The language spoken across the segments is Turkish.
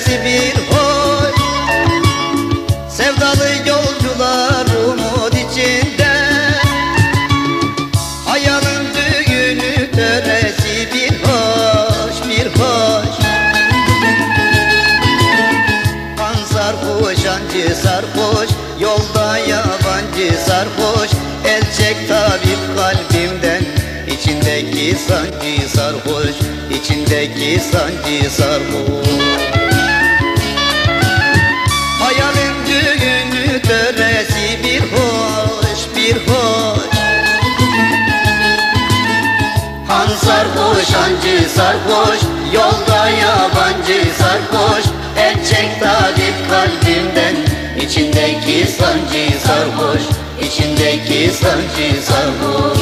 deresi bir hoş. Sevdalı yolcular umut içinde, hayalın düğünü töresi bir hoş, bir hoş. Kan sarhoş, ancı sarhoş, yolda yabancı sarhoş. El çek tabip kalbimden, İçindeki sancı sarhoş, içindeki sancı sarhoş. Hayalin düğünü töresi bir hoş, bir hoş. Han sarhoş, hancı sarhoş, yolda yabancı sarhoş. El çek tabip kalbimden, içindeki sancı sarhoş, içindeki sancı sarhoş.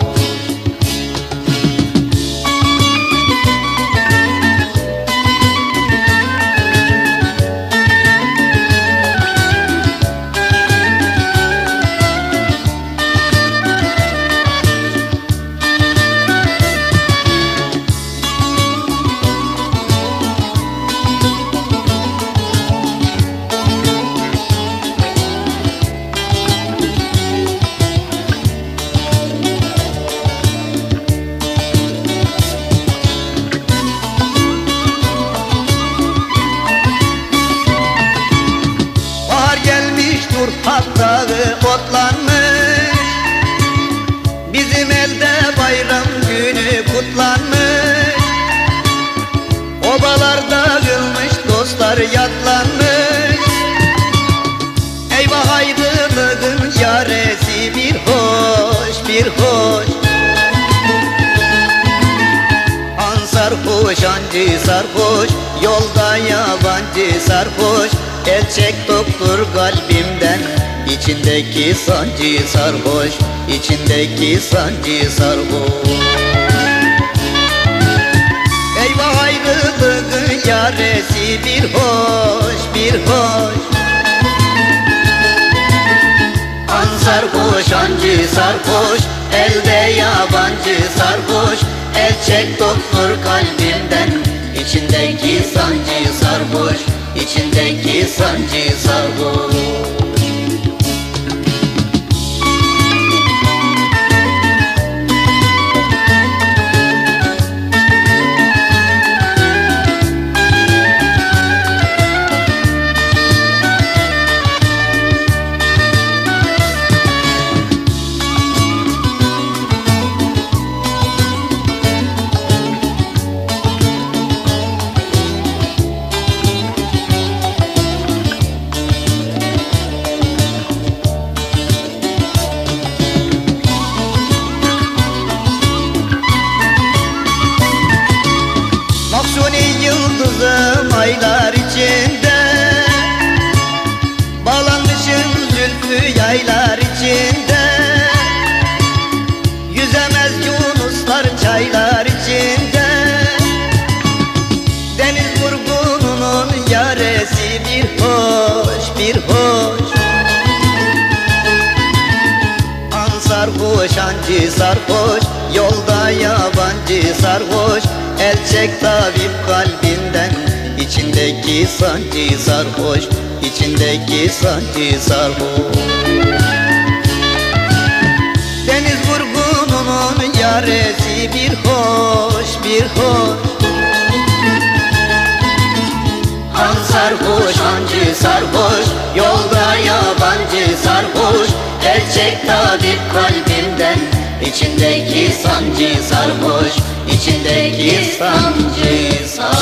Hak dağı otlanmış, bizim elde bayram günü kutlanmış. Obalar dağılmış, dostlar yatlanmış. Eyvah ayrılığın yaresi bir hoş, bir hoş. Han sarhoş, hancı sarhoş, yolda yabancı sarhoş. El çek doktor kalbimden, içindeki sancı sarhoş, içindeki sancı sarhoş. Eyvah ayrılığın yaresi bir hoş, bir hoş. Han sarhoş, hancı sarhoş, elde yabancı sarhoş. El çek doktor kalbimden, içindeki sancı sarhoş, İçindeki sancı sarhoş. Yıldızım aylar içinde, bağlanmışım zülfü yaylar içinde. Yüzemez yunuslar çaylar içinde. Deniz vurgununun yaresi bir hoş, bir hoş. Han sarhoş, hancı sarhoş, yolda yabancı sarhoş. El çek tabip kalbinden, içindeki sancı sarhoş, içindeki sancı sarhoş. Deniz vurgununun yaresi bir hoş, bir hoş. Han sarhoş, hancı sarhoş, yolda yabancı sarhoş. El çek tabip kalbimden, içindeki sancı sarhoş, İçindeki sancı sarhoş.